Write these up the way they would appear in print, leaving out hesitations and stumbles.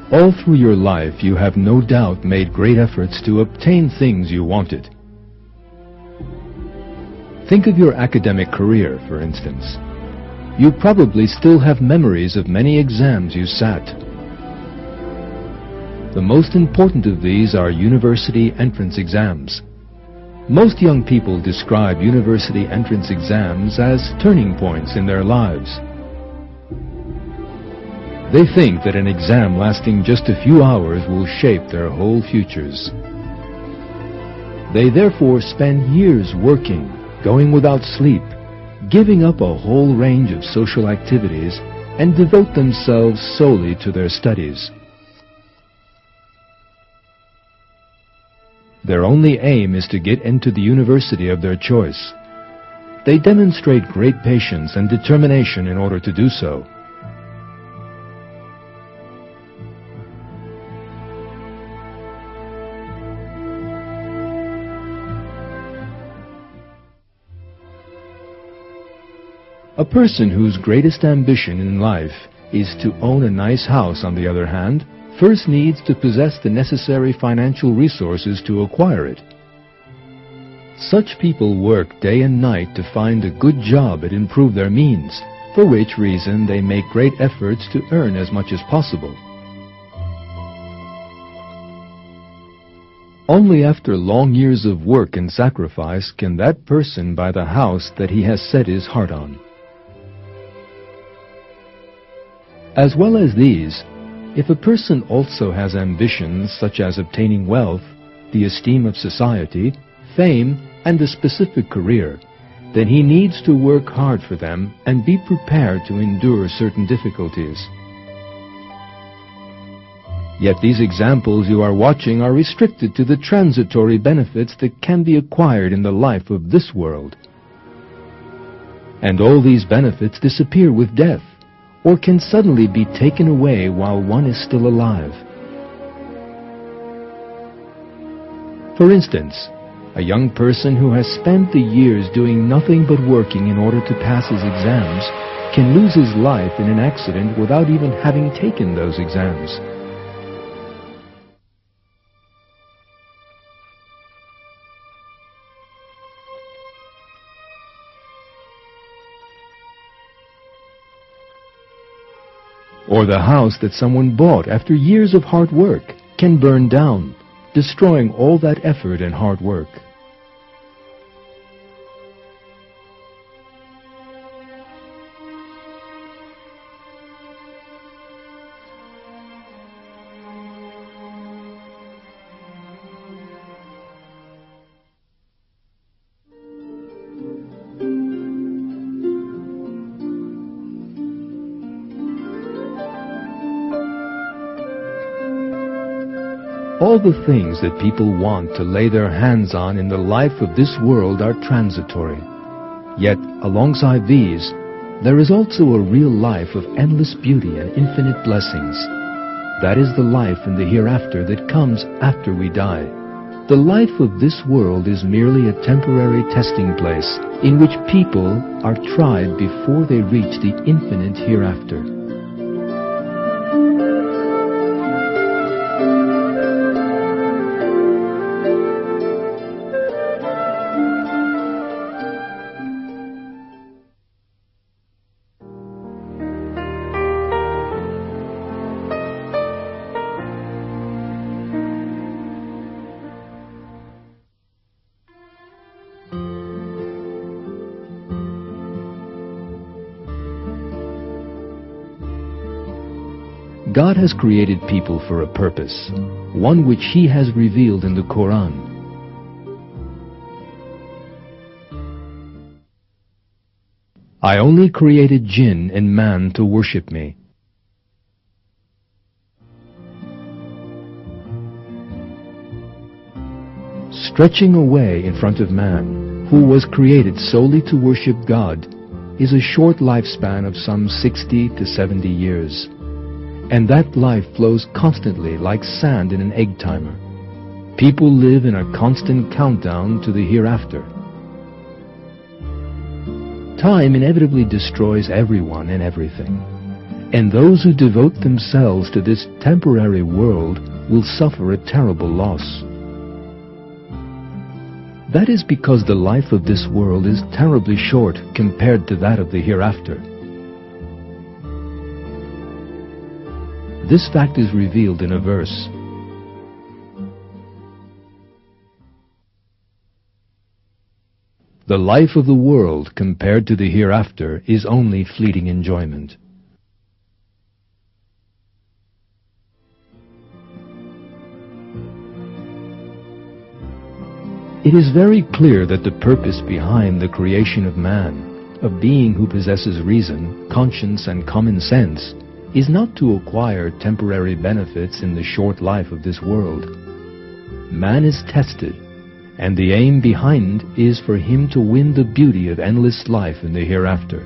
All through your life you have no doubt made great efforts to obtain things you wanted. Think of your academic career, for instance. You probably still have memories of many exams you sat. The most important of these are university entrance exams. Most young people describe university entrance exams as turning points in their lives. They think that an exam lasting just a few hours will shape their whole futures. They therefore spend years working, going without sleep, giving up a whole range of social activities, and devote themselves solely to their studies. Their only aim is to get into the university of their choice. They demonstrate great patience and determination in order to do so. A person whose greatest ambition in life is to own a nice house, on the other hand, first needs to possess the necessary financial resources to acquire it. Such people work day and night to find a good job and improve their means, for which reason they make great efforts to earn as much as possible. Only after long years of work and sacrifice can that person buy the house that he has set his heart on. As well as these, if a person also has ambitions such as obtaining wealth, the esteem of society, fame, and a specific career, then he needs to work hard for them and be prepared to endure certain difficulties. Yet these examples you are watching are restricted to the transitory benefits that can be acquired in the life of this world. And all these benefits disappear with death, or can suddenly be taken away while one is still alive. For instance, a young person who has spent the years doing nothing but working in order to pass his exams can lose his life in an accident without even having taken those exams. Or the house that someone bought after years of hard work can burn down, destroying all that effort and hard work. All the things that people want to lay their hands on in the life of this world are transitory. Yet, alongside these, there is also a real life of endless beauty and infinite blessings. That is the life in the hereafter that comes after we die. The life of this world is merely a temporary testing place in which people are tried before they reach the infinite hereafter. God has created people for a purpose, one which He has revealed in the Quran. I only created jinn and man to worship me. Stretching away in front of man, who was created solely to worship God, is a short lifespan of some 60 to 70 years. And that life flows constantly like sand in an egg timer. People live in a constant countdown to the hereafter. Time inevitably destroys everyone and everything. And those who devote themselves to this temporary world will suffer a terrible loss. That is because the life of this world is terribly short compared to that of the hereafter. This fact is revealed in a verse. The life of the world compared to the hereafter is only fleeting enjoyment. It is very clear that the purpose behind the creation of man, a being who possesses reason, conscience, and common sense, is not to acquire temporary benefits in the short life of this world. Man is tested, and the aim behind is for him to win the beauty of endless life in the hereafter.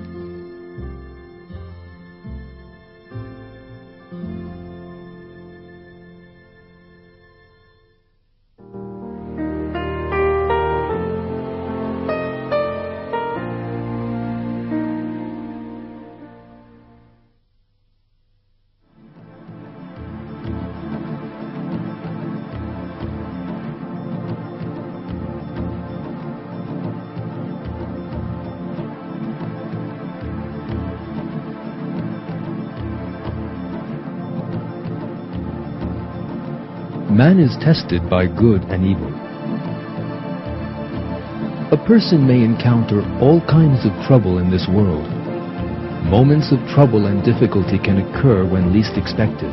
Man is tested by good and evil. A person may encounter all kinds of trouble in this world. Moments of trouble and difficulty can occur when least expected.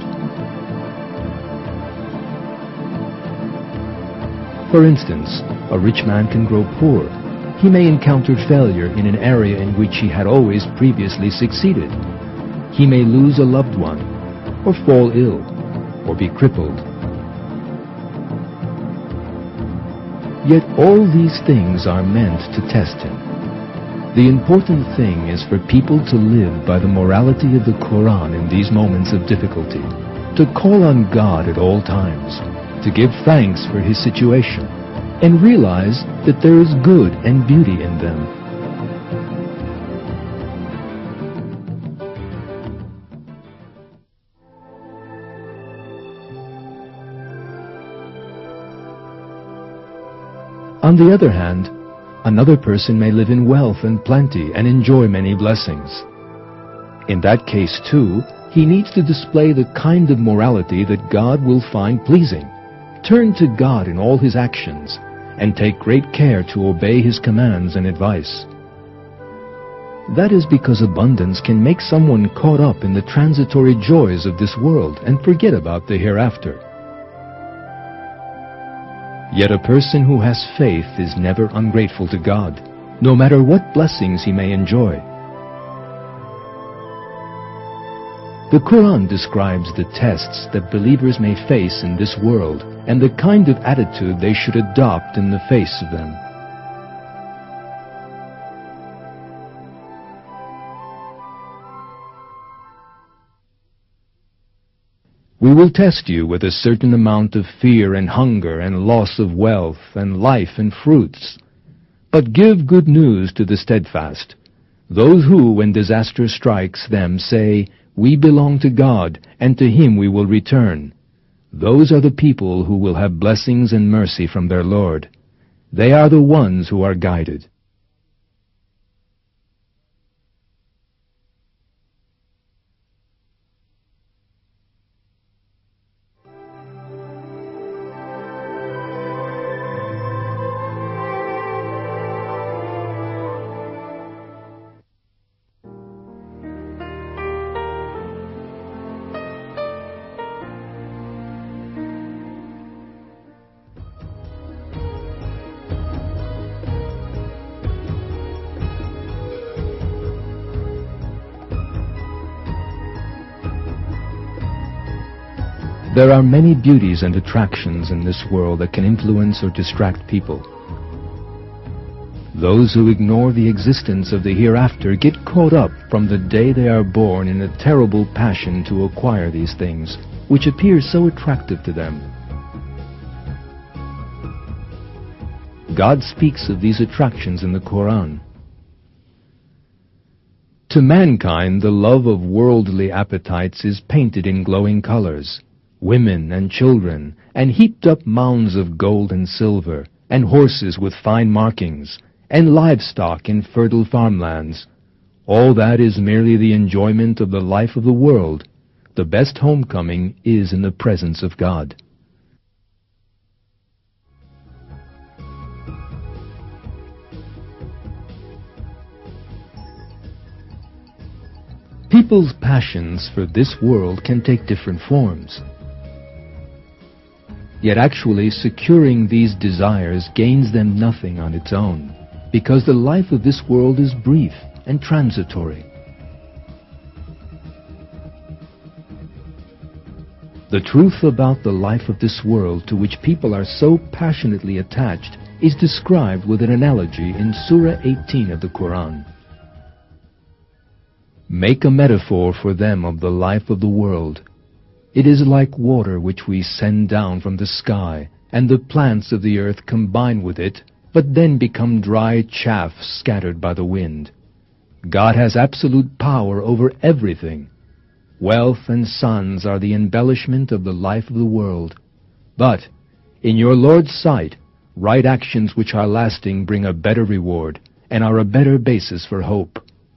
For instance, a rich man can grow poor. He may encounter failure in an area in which he had always previously succeeded. He may lose a loved one, or fall ill, or be crippled. Yet all these things are meant to test him. The important thing is for people to live by the morality of the Quran in these moments of difficulty, to call on God at all times, to give thanks for his situation, and realize that there is good and beauty in them. On the other hand, another person may live in wealth and plenty and enjoy many blessings. In that case, too, he needs to display the kind of morality that God will find pleasing, turn to God in all his actions, and take great care to obey his commands and advice. That is because abundance can make someone caught up in the transitory joys of this world and forget about the hereafter. Yet a person who has faith is never ungrateful to God, no matter what blessings he may enjoy. The Quran describes the tests that believers may face in this world and the kind of attitude they should adopt in the face of them. We will test you with a certain amount of fear and hunger and loss of wealth and life and fruits. But give good news to the steadfast, those who, when disaster strikes them, say, "We belong to God, and to Him we will return." Those are the people who will have blessings and mercy from their Lord. They are the ones who are guided. There are many beauties and attractions in this world that can influence or distract people. Those who ignore the existence of the hereafter get caught up from the day they are born in a terrible passion to acquire these things, which appear so attractive to them. God speaks of these attractions in the Quran. To mankind, the love of worldly appetites is painted in glowing colors. Women and children, and heaped up mounds of gold and silver, and horses with fine markings, and livestock in fertile farmlands. All that is merely the enjoyment of the life of the world. The best homecoming is in the presence of God. People's passions for this world can take different forms. Yet actually securing these desires gains them nothing on its own, because the life of this world is brief and transitory. The truth about the life of this world to which people are so passionately attached is described with an analogy in Surah 18 of the Quran. Make a metaphor for them of the life of the world. It is like water which we send down from the sky, and the plants of the earth combine with it, but then become dry chaff scattered by the wind. God has absolute power over everything. Wealth and sons are the embellishment of the life of the world. But, in your Lord's sight, right actions which are lasting bring a better reward, and are a better basis for hope.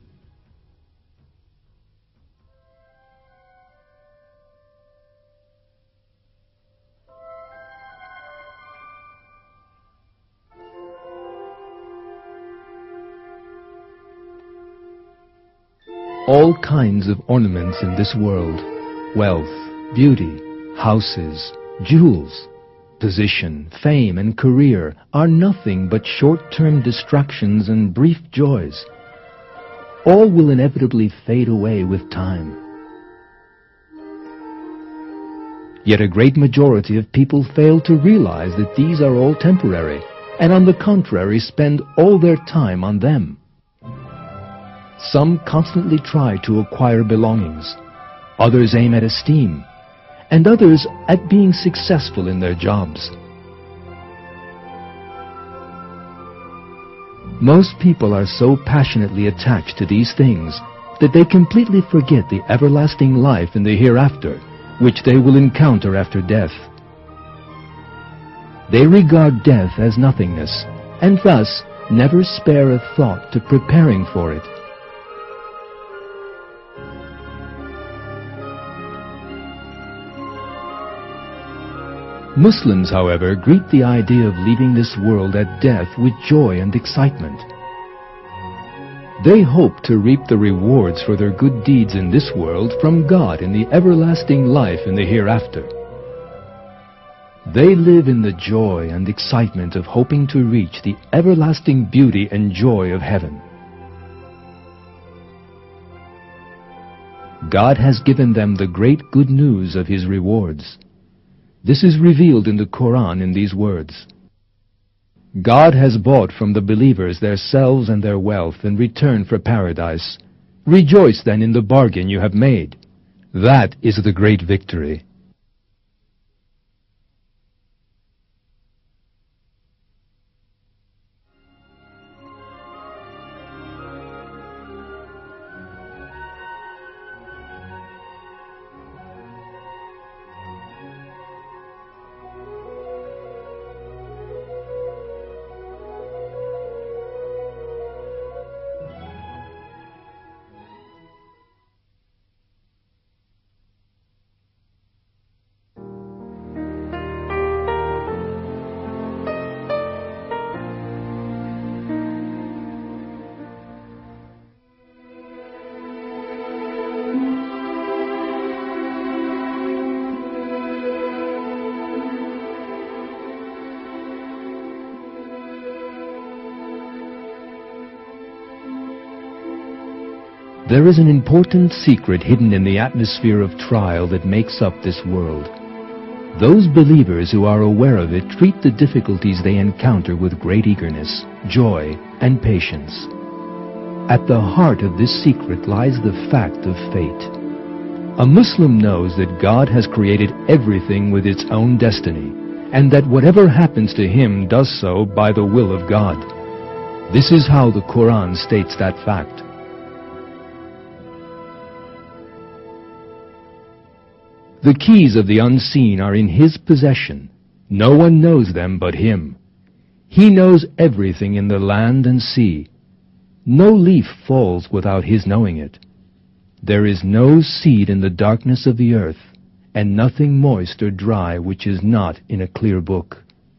All kinds of ornaments in this world, wealth, beauty, houses, jewels, position, fame, and career are nothing but short-term distractions and brief joys. All will inevitably fade away with time. Yet a great majority of people fail to realize that these are all temporary, and on the contrary spend all their time on them. Some constantly try to acquire belongings, others aim at esteem, and others at being successful in their jobs. Most people are so passionately attached to these things that they completely forget the everlasting life in the hereafter, which they will encounter after death. They regard death as nothingness, and thus never spare a thought to preparing for it. Muslims, however, greet the idea of leaving this world at death with joy and excitement. They hope to reap the rewards for their good deeds in this world from God in the everlasting life in the hereafter. They live in the joy and excitement of hoping to reach the everlasting beauty and joy of heaven. God has given them the great good news of His rewards. This is revealed in the Quran in these words. God has bought from the believers their selves and their wealth in return for paradise. Rejoice then in the bargain you have made. That is the great victory. There is an important secret hidden in the atmosphere of trial that makes up this world. Those believers who are aware of it treat the difficulties they encounter with great eagerness, joy, and patience. At the heart of this secret lies the fact of fate. A Muslim knows that God has created everything with its own destiny, and that whatever happens to him does so by the will of God. This is how the Quran states that fact. The keys of the unseen are in His possession. No one knows them but Him. He knows everything in the land and sea. No leaf falls without His knowing it. There is no seed in the darkness of the earth, and nothing moist or dry which is not in a clear book.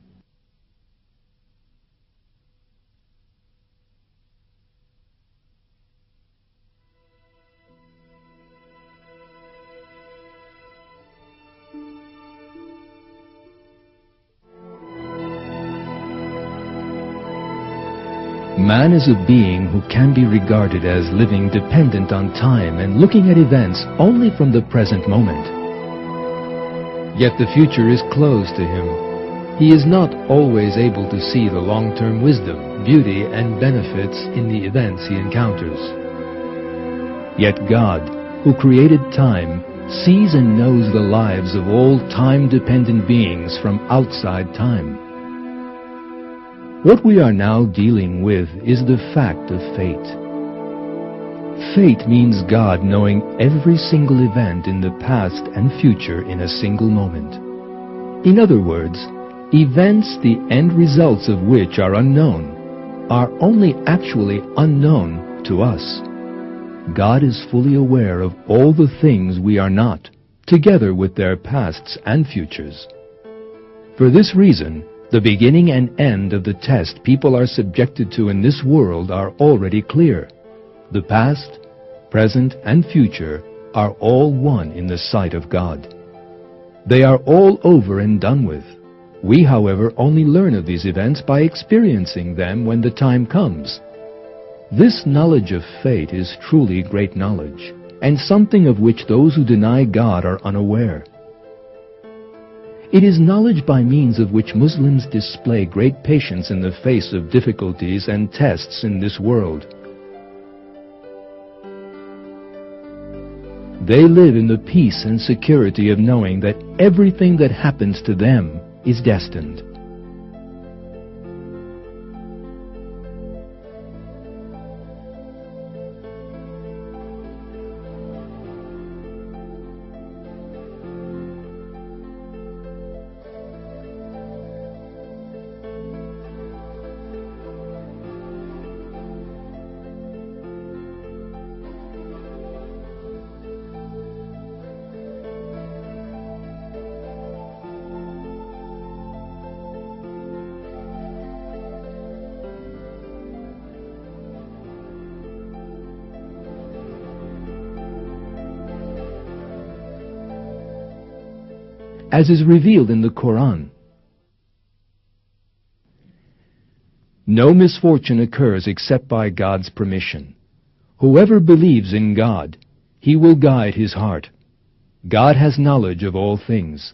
Man is a being who can be regarded as living dependent on time and looking at events only from the present moment. Yet the future is closed to him. He is not always able to see the long-term wisdom, beauty, and benefits in the events he encounters. Yet God, who created time, sees and knows the lives of all time-dependent beings from outside time. What we are now dealing with is the fact of fate. Fate means God knowing every single event in the past and future in a single moment. In other words, events the end results of which are unknown are only actually unknown to us. God is fully aware of all the things we are not, together with their pasts and futures. For this reason, the beginning and end of the test people are subjected to in this world are already clear. The past, present, and future are all one in the sight of God. They are all over and done with. We, however, only learn of these events by experiencing them when the time comes. This knowledge of fate is truly great knowledge, and something of which those who deny God are unaware. It is knowledge by means of which Muslims display great patience in the face of difficulties and tests in this world. They live in the peace and security of knowing that everything that happens to them is destined. As is revealed in the Quran, no misfortune occurs except by God's permission. Whoever believes in God, He will guide his heart. God has knowledge of all things.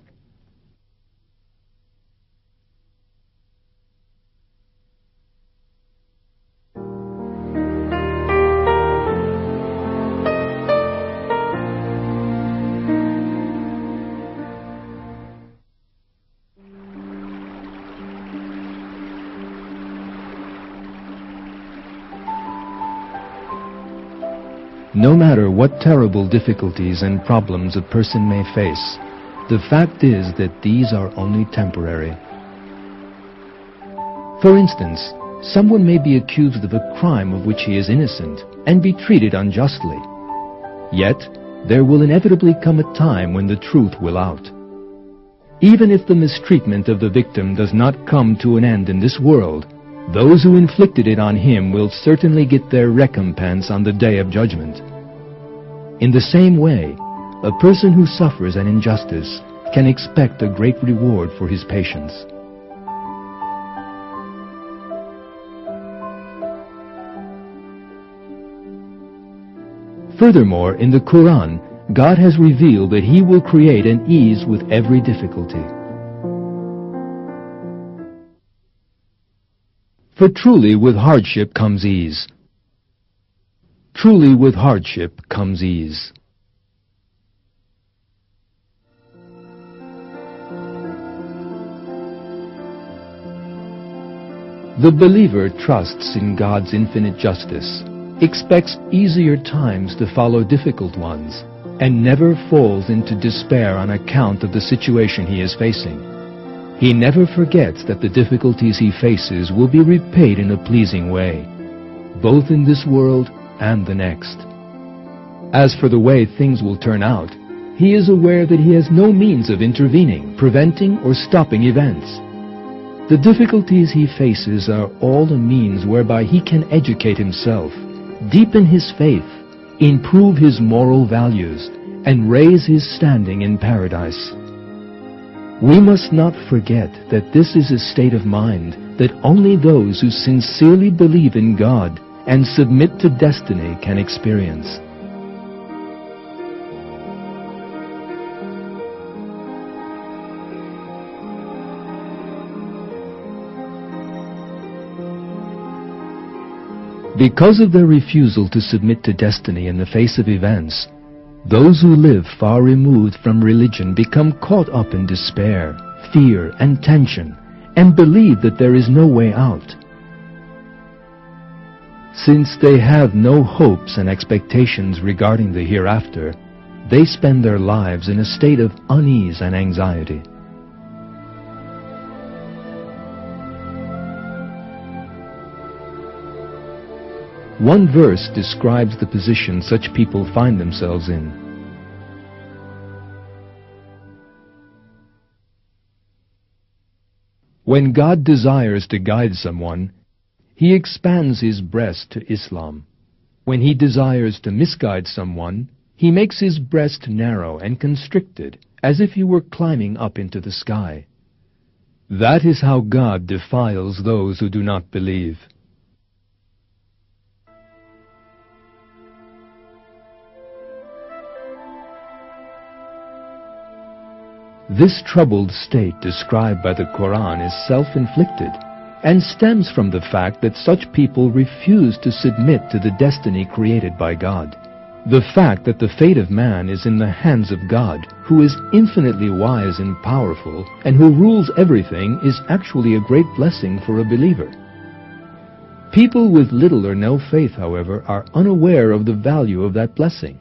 No matter what terrible difficulties and problems a person may face, the fact is that these are only temporary. For instance, someone may be accused of a crime of which he is innocent and be treated unjustly. Yet, there will inevitably come a time when the truth will out. Even if the mistreatment of the victim does not come to an end in this world, those who inflicted it on him will certainly get their recompense on the day of judgment. In the same way, a person who suffers an injustice can expect a great reward for his patience. Furthermore, in the Quran, God has revealed that He will create an ease with every difficulty. For truly with hardship comes ease. Truly with hardship comes ease. The believer trusts in God's infinite justice, expects easier times to follow difficult ones, and never falls into despair on account of the situation he is facing. He never forgets that the difficulties he faces will be repaid in a pleasing way, both in this world and the next. As for the way things will turn out, he is aware that he has no means of intervening, preventing, or stopping events. The difficulties he faces are all a means whereby he can educate himself, deepen his faith, improve his moral values, and raise his standing in paradise. We must not forget that this is a state of mind that only those who sincerely believe in God and submit to destiny can experience. Because of their refusal to submit to destiny in the face of events, those who live far removed from religion become caught up in despair, fear, and tension, and believe that there is no way out. Since they have no hopes and expectations regarding the hereafter, they spend their lives in a state of unease and anxiety. One verse describes the position such people find themselves in. When God desires to guide someone, He expands his breast to Islam. When He desires to misguide someone, He makes his breast narrow and constricted, as if he were climbing up into the sky. That is how God defiles those who do not believe. This troubled state described by the Quran is self-inflicted and stems from the fact that such people refuse to submit to the destiny created by God. The fact that the fate of man is in the hands of God, who is infinitely wise and powerful and who rules everything, is actually a great blessing for a believer. People with little or no faith, however, are unaware of the value of that blessing.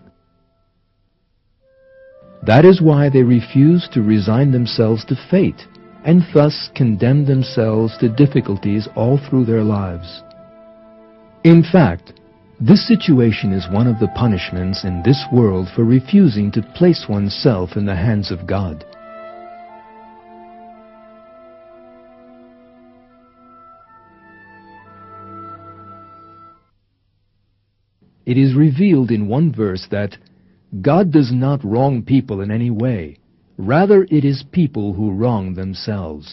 That is why they refuse to resign themselves to fate, and thus condemn themselves to difficulties all through their lives. In fact, this situation is one of the punishments in this world for refusing to place oneself in the hands of God. It is revealed in one verse that God does not wrong people in any way. Rather, it is people who wrong themselves.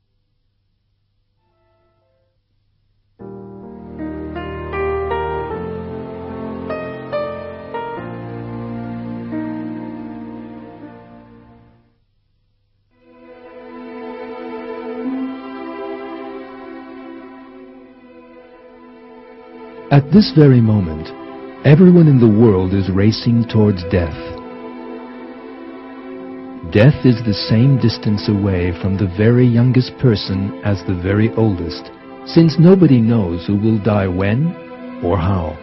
At this very moment, everyone in the world is racing towards death. Death is the same distance away from the very youngest person as the very oldest, since nobody knows who will die when or how.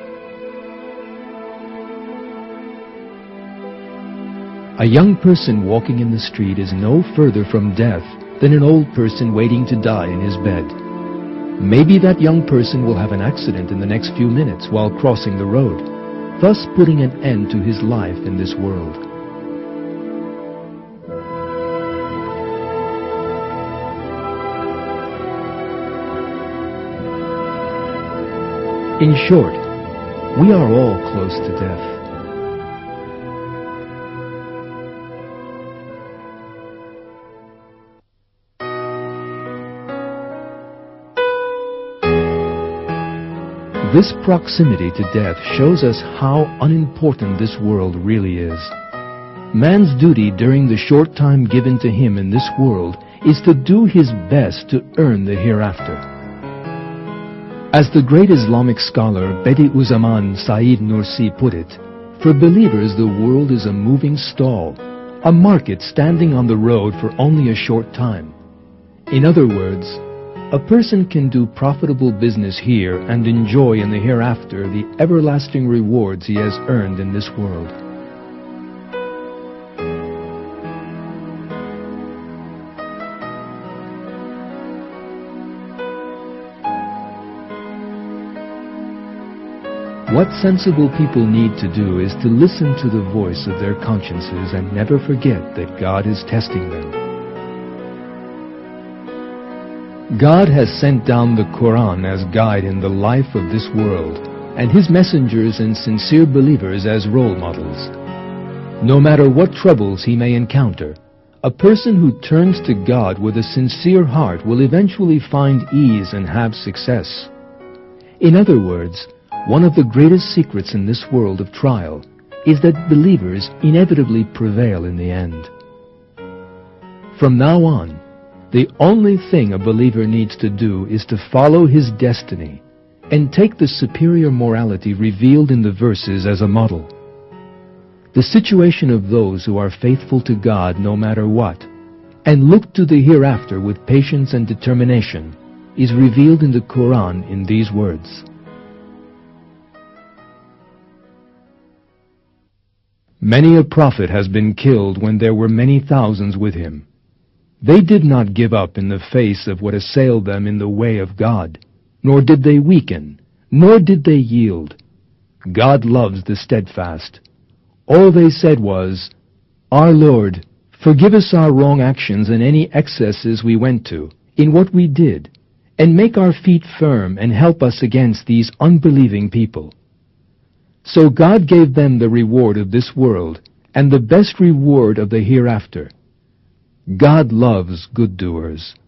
A young person walking in the street is no further from death than an old person waiting to die in his bed. Maybe that young person will have an accident in the next few minutes while crossing the road, thus putting an end to his life in this world. In short, we are all close to death. This proximity to death shows us how unimportant this world really is. Man's duty during the short time given to him in this world is to do his best to earn the hereafter. As the great Islamic scholar Bediüzzaman Said Nursi put it, for believers the world is a moving stall, a market standing on the road for only a short time. In other words, a person can do profitable business here and enjoy in the hereafter the everlasting rewards he has earned in this world. What sensible people need to do is to listen to the voice of their consciences and never forget that God is testing them. God has sent down the Quran as guide in the life of this world, and His messengers and sincere believers as role models. No matter what troubles he may encounter, a person who turns to God with a sincere heart will eventually find ease and have success. In other words, one of the greatest secrets in this world of trial is that believers inevitably prevail in the end. From now on, the only thing a believer needs to do is to follow his destiny and take the superior morality revealed in the verses as a model. The situation of those who are faithful to God no matter what, and look to the hereafter with patience and determination, is revealed in the Quran in these words. Many a prophet has been killed when there were many thousands with him. They did not give up in the face of what assailed them in the way of God, nor did they weaken, nor did they yield. God loves the steadfast. All they said was, "Our Lord, forgive us our wrong actions and any excesses we went to, in what we did, and make our feet firm and help us against these unbelieving people." So God gave them the reward of this world and the best reward of the hereafter. God loves good doers.